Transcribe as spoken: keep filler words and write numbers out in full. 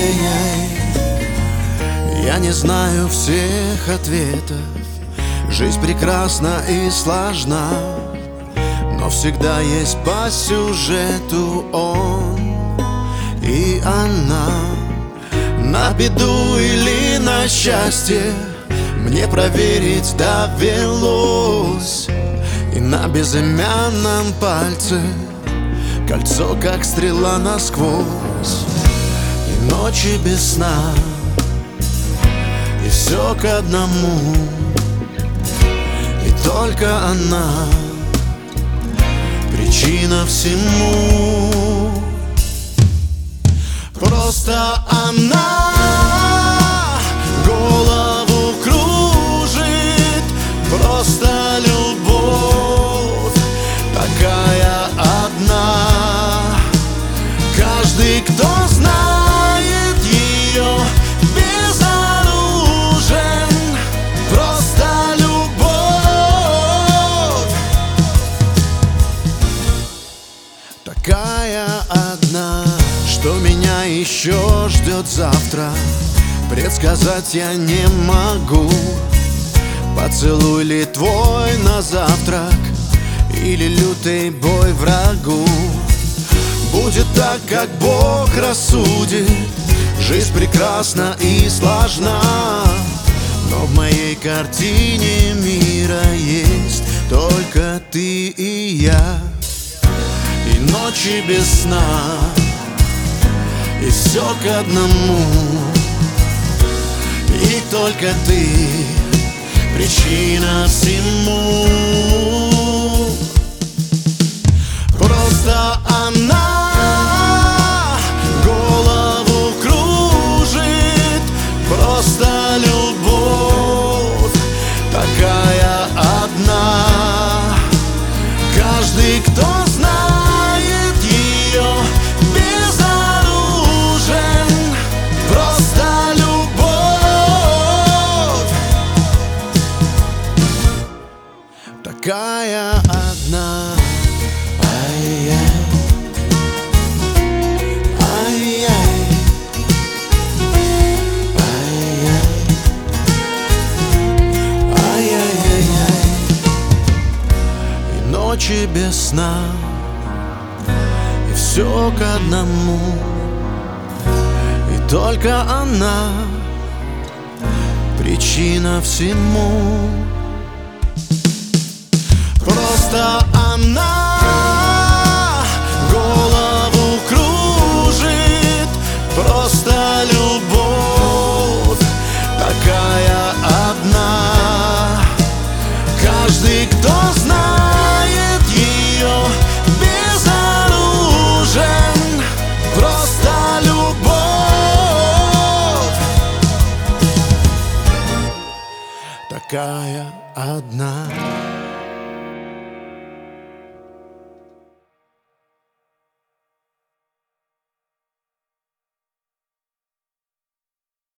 Ай-яй-яй. Я не знаю всех ответов. Жизнь прекрасна и сложна, но всегда есть по сюжету он и она. На беду или на счастье мне проверить довелось. И на безымянном пальце кольцо, как стрела насквозь. И ночи без сна, и все к одному. И только она причина всему. Просто она голову кружит. Просто любовь такая одна. Каждый, кто знает ее, безоружен. Просто любовь такая одна. Что меня еще ждет завтра, предсказать я не могу. Поцелуй ли твой на завтрак, или лютый бой врагу? Будет так, как Бог рассудит. Жизнь прекрасна и сложна, но в моей картине мира есть только ты и я. И ночи без сна, и все к одному. И только ты причина всему. Просто она голову кружит. Просто любовь такая одна. Каждый, кто знает ее, безоружен. Просто любовь такая одна. Ай-яй, ай-яй, ай-яй, ай-яй-яй-яй. И ночи без сна, и все к одному. И только она причина всему. Просто она голову кружит. Просто любовь такая одна. Каждый, кто знает ее, безоружен. Просто любовь такая одна.